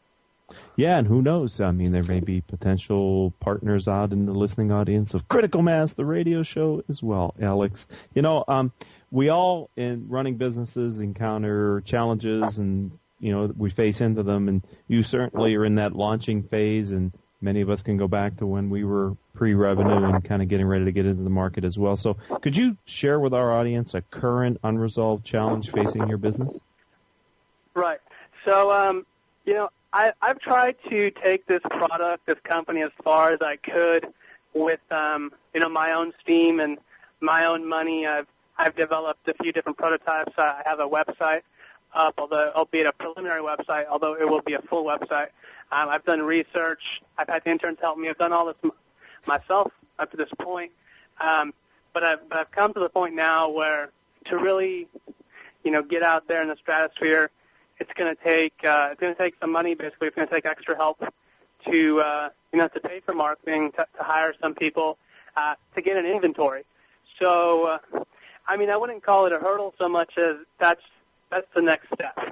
Yeah, and who knows? I mean, there may be potential partners out in the listening audience of Critical Mass, the radio show, as well, Alex. You know, um, we all in running businesses encounter challenges, and, you know, we face into them, and you certainly are in that launching phase, and many of us can go back to when we were pre-revenue and kind of getting ready to get into the market as well. So could you share with our audience a current unresolved challenge facing your business? Right. So, um, you know, I, I've tried to take this product, this company, as far as I could with, um, you know, my own steam and my own money. I've I've developed a few different prototypes. I have a website up, although albeit a preliminary website, although it will be a full website. Um, I've done research. I've had interns help me. I've done all this m- myself up to this point. Um, but I've but I've come to the point now where to really, you know, get out there in the stratosphere, it's going to take uh, it's going to take some money. Basically, it's going to take extra help to uh, you know to pay for marketing, to, to hire some people, uh, to get an inventory. So, uh, I mean, I wouldn't call it a hurdle so much as that's that's the next step.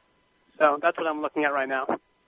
So that's what I'm looking at right now.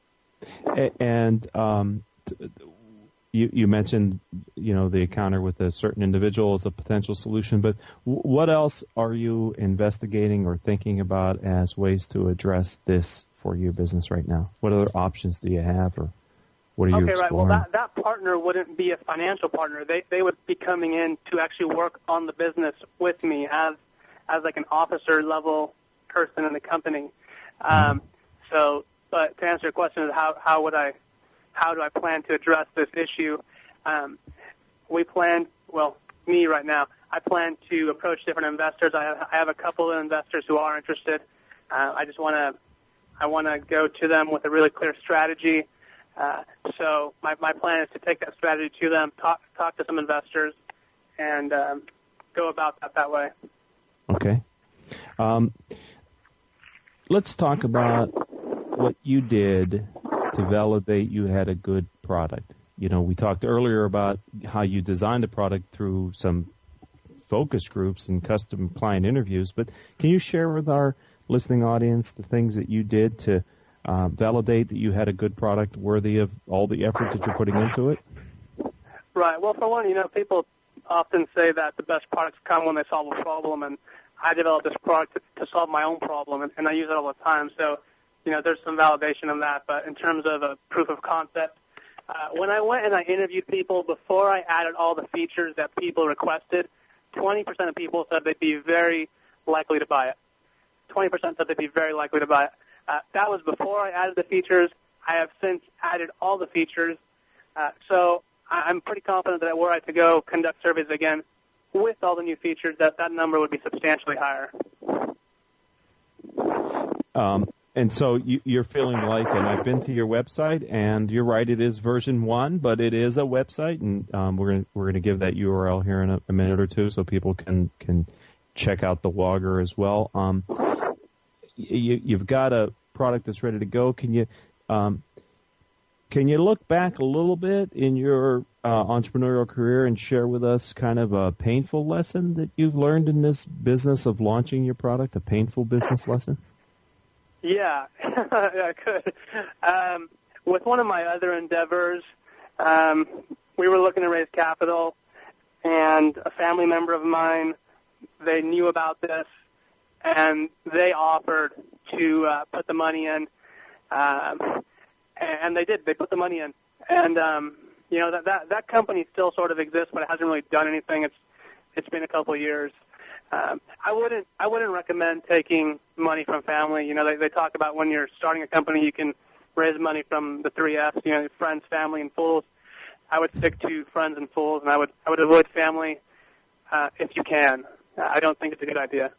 And um, you, you mentioned, you know, the encounter with a certain individual as a potential solution, but w- what else are you investigating or thinking about as ways to address this for your business right now? What other options do you have, or what are you okay, exploring? right. Well, that, that partner wouldn't be a financial partner. They they would be coming in to actually work on the business with me as as like an officer level person in the company. Um, mm-hmm. So. But to answer your question, is how how would I, how do I plan to address this issue? Um, we plan, well, me right now, I plan to approach different investors. I have, I have a couple of investors who are interested. Uh, I just want to, I want to go to them with a really clear strategy. Uh, so my my plan is to take that strategy to them, talk talk to some investors, and um, go about that that way. Okay. Um, let's talk about what you did to validate you had a good product. You know, we talked earlier about how you designed a product through some focus groups and custom client interviews, but can you share with our listening audience the things that you did to uh, validate that you had a good product worthy of all the effort that you're putting into it? Right. Well, for one, you know, people often say that the best products come when they solve a problem, and I developed this product to, to solve my own problem, and, and I use it all the time. So, you know, there's some validation of that. But in terms of a proof of concept, uh, when I went and I interviewed people before I added all the features that people requested, twenty percent of people said they'd be very likely to buy it. twenty percent said they'd be very likely to buy it. Uh, that was before I added the features. I have since added all the features. Uh, so I'm pretty confident that were I to go conduct surveys again with all the new features, that that number would be substantially higher. Um. And so you, you're feeling like, and I've been to your website, and you're right, it is version one, but it is a website, and um, we're going we're going to give that U R L here in a, a minute or two, so people can can check out the Wogger as well. Um, you, you've got a product that's ready to go. Can you um, can you look back a little bit in your uh, entrepreneurial career and share with us kind of a painful lesson that you've learned in this business of launching your product, a painful business lesson? Yeah, I could. Um, with one of my other endeavors, um, we were looking to raise capital, and a family member of mine, they knew about this, and they offered to uh, put the money in, um, and they did. They put the money in, and um, you know that, that that company still sort of exists, but it hasn't really done anything. It's it's been a couple of years. Um, I wouldn't I wouldn't recommend taking money from family. You know, they they talk about when you're starting a company, you can raise money from the three F's. You know, friends, family, and fools. I would stick to friends and fools, and I would I would avoid family uh, if you can. I don't think it's a good idea.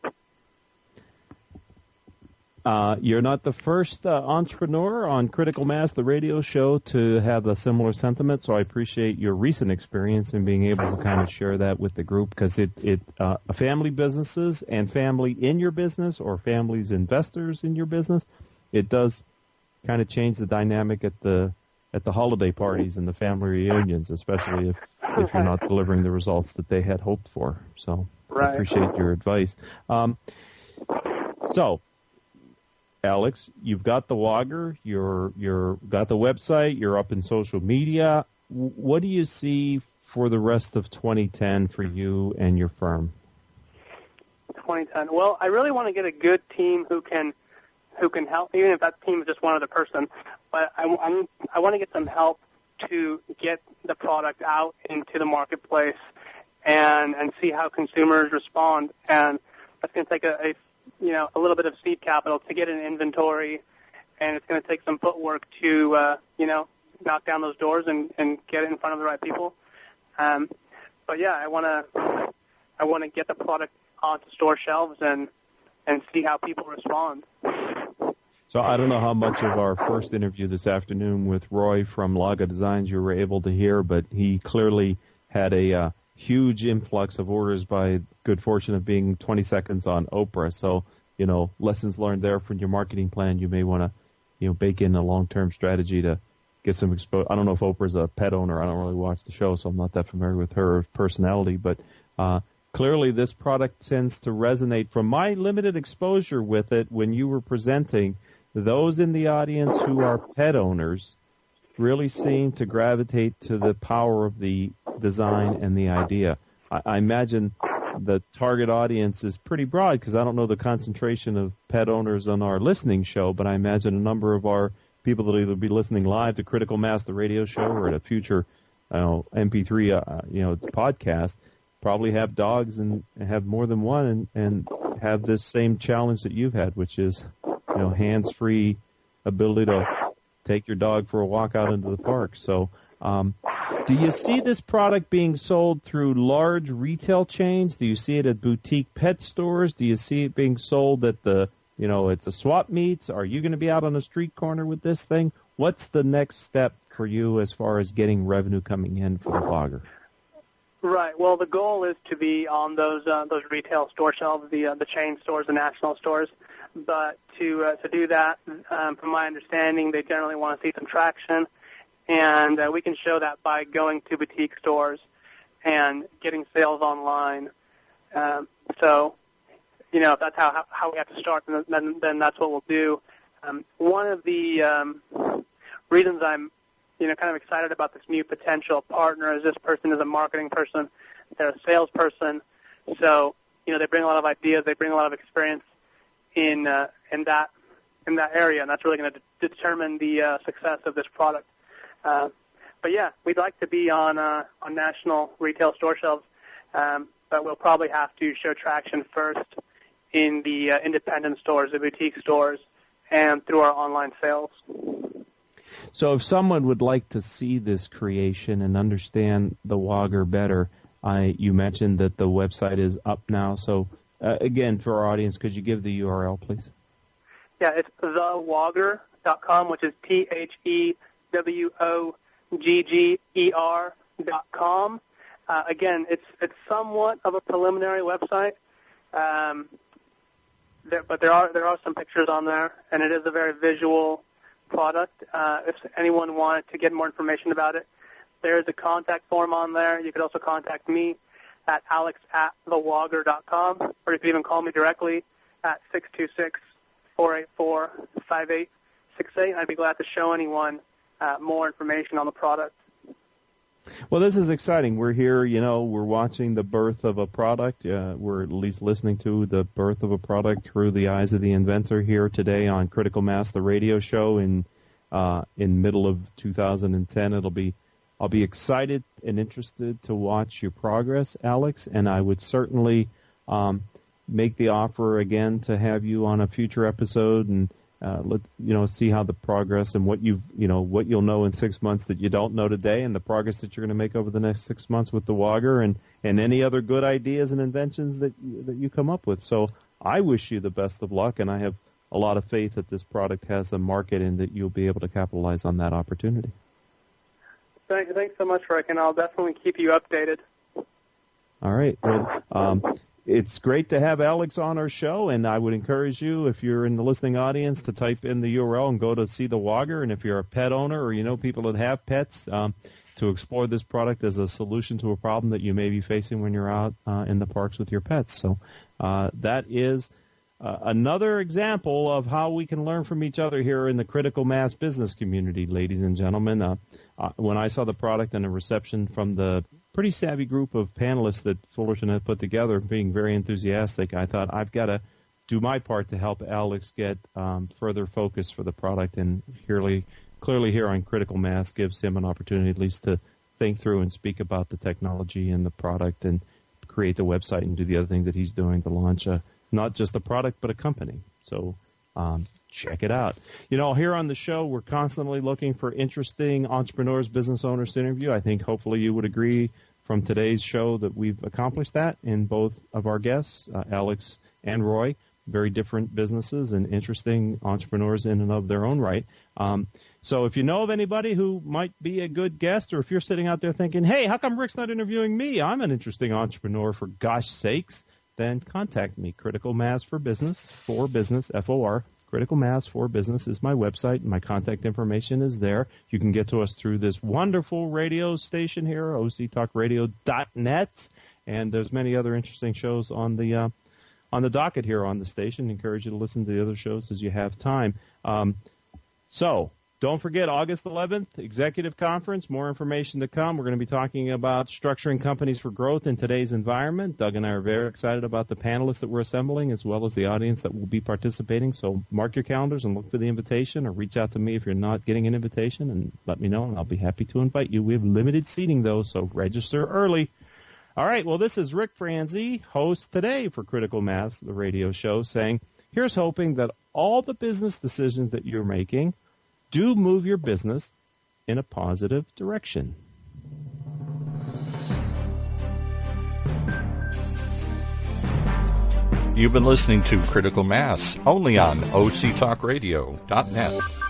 Uh, you're not the first uh, entrepreneur on Critical Mass, the radio show, to have a similar sentiment, so I appreciate your recent experience in being able to kind of share that with the group, because it, it uh, family businesses and family in your business or families investors in your business, it does kind of change the dynamic at the at the holiday parties and the family reunions, especially if, if you're not delivering the results that they had hoped for. So right. I appreciate your advice. Um, so... Alex, you've got the Wogger, you're you're got the website, you're up in social media. What do you see for the rest of twenty ten for you and your firm? twenty ten. Well, I really want to get a good team who can who can help, even if that team is just one other person. But I, I'm, I want to get some help to get the product out into the marketplace and and see how consumers respond. And that's going to take a, a you know, a little bit of seed capital to get an inventory, and it's going to take some footwork to, uh, you know, knock down those doors and, and get it in front of the right people. Um, but yeah, I want to, I want to get the product onto store shelves and, and see how people respond. So I don't know how much of our first interview this afternoon with Roy from Laga Designs you were able to hear, but he clearly had a, uh, huge influx of orders by good fortune of being twenty seconds on Oprah. So, you know, lessons learned there from your marketing plan. You may want to, you know, bake in a long-term strategy to get some exposure. I don't know if Oprah's a pet owner. I don't really watch the show, so I'm not that familiar with her personality. But uh, clearly this product tends to resonate. From my limited exposure with it, when you were presenting, those in the audience who are pet owners really seem to gravitate to the power of the design and the idea. I, I imagine the target audience is pretty broad because I don't know the concentration of pet owners on our listening show, but I imagine a number of our people that will either be listening live to Critical Mass, the radio show, or at a future you know, M P three uh, you know, podcast probably have dogs and have more than one and, and have this same challenge that you've had, which is you know hands-free ability to take your dog for a walk out into the park. So um, do you see this product being sold through large retail chains? Do you see it at boutique pet stores? Do you see it being sold at the, you know, it's a swap meets? Are you going to be out on a street corner with this thing? What's the next step for you as far as getting revenue coming in for the Wogger? Right. Well, the goal is to be on those uh, those retail store shelves, the uh, the chain stores, the national stores. But to uh, to do that, um, from my understanding, they generally want to see some traction, and uh, we can show that by going to boutique stores and getting sales online. Um, so, you know, if that's how how we have to start, then then, then that's what we'll do. Um, one of the um, reasons I'm, you know, kind of excited about this new potential partner is this person is a marketing person, they're a salesperson, so you know they bring a lot of ideas, they bring a lot of experience in uh, in that in that area, and that's really going to de- determine the uh, success of this product. Uh, but yeah, we'd like to be on uh, on national retail store shelves, um, but we'll probably have to show traction first in the uh, independent stores, the boutique stores, and through our online sales. So if someone would like to see this creation and understand the Wogger better, I you mentioned that the website is up now, so Uh, again, for our audience, could you give the U R L, please? Yeah, it's the wogger dot com, which is T H E W O G G E R dot com. Uh, again, it's it's somewhat of a preliminary website, um, there, but there are there are some pictures on there, and it is a very visual product. Uh, if anyone wanted to get more information about it, there is a contact form on there. You could also contact me at alex at the wogger dot com, or you can even call me directly at six two six, four eight four, five eight six eight. I'd be glad to show anyone uh, more information on the product. Well, this is exciting. We're here, you know, we're watching the birth of a product. Uh, we're at least listening to the birth of a product through the eyes of the inventor here today on Critical Mass, the radio show in uh, in middle of two thousand ten. It'll be, I'll be excited and interested to watch your progress, Alex, and I would certainly um, make the offer again to have you on a future episode and Uh, let you know, see how the progress and what you you know what you'll know in six months that you don't know today, and the progress that you're going to make over the next six months with the Wogger and, and any other good ideas and inventions that you, that you come up with. So I wish you the best of luck, and I have a lot of faith that this product has a market and that you'll be able to capitalize on that opportunity. Thanks, thanks so much, Rick, and I'll definitely keep you updated. All right. Well, um, it's great to have Alex on our show, and I would encourage you, if you're in the listening audience, to type in the U R L and go to see the Wogger. And if you're a pet owner or you know people that have pets, um, to explore this product as a solution to a problem that you may be facing when you're out uh, in the parks with your pets. So uh, that is uh, another example of how we can learn from each other here in the Critical Mass business community, ladies and gentlemen. Uh, uh, when I saw the product and the reception from the pretty savvy group of panelists that Fullerton had put together, being very enthusiastic, I thought I've got to do my part to help Alex get um, further focus for the product, and clearly, clearly here on Critical Mass gives him an opportunity at least to think through and speak about the technology and the product and create the website and do the other things that he's doing to launch a, not just a product but a company. So um, check it out. You know, here on the show, we're constantly looking for interesting entrepreneurs, business owners to interview. I think hopefully you would agree from today's show that we've accomplished that in both of our guests, uh, Alex and Roy, very different businesses and interesting entrepreneurs in and of their own right. Um, so if you know of anybody who might be a good guest, or if you're sitting out there thinking, hey, how come Rick's not interviewing me? I'm an interesting entrepreneur, for gosh sakes, then contact me. Critical Mass for Business, for Business, F O R. Critical Mass for Business is my website, and my contact information is there. You can get to us through this wonderful radio station here, O C talk radio dot net, and there's many other interesting shows on the uh, on the docket here on the station. I encourage you to listen to the other shows as you have time. Um, so don't forget, August eleventh, Executive Conference. More information to come. We're going to be talking about structuring companies for growth in today's environment. Doug and I are very excited about the panelists that we're assembling, as well as the audience that will be participating. So mark your calendars and look for the invitation, or reach out to me if you're not getting an invitation and let me know, and I'll be happy to invite you. We have limited seating, though, so register early. All right, well, this is Rick Franzi, host today for Critical Mass, the radio show, saying, here's hoping that all the business decisions that you're making do move your business in a positive direction. You've been listening to Critical Mass, only on O C talk radio dot net.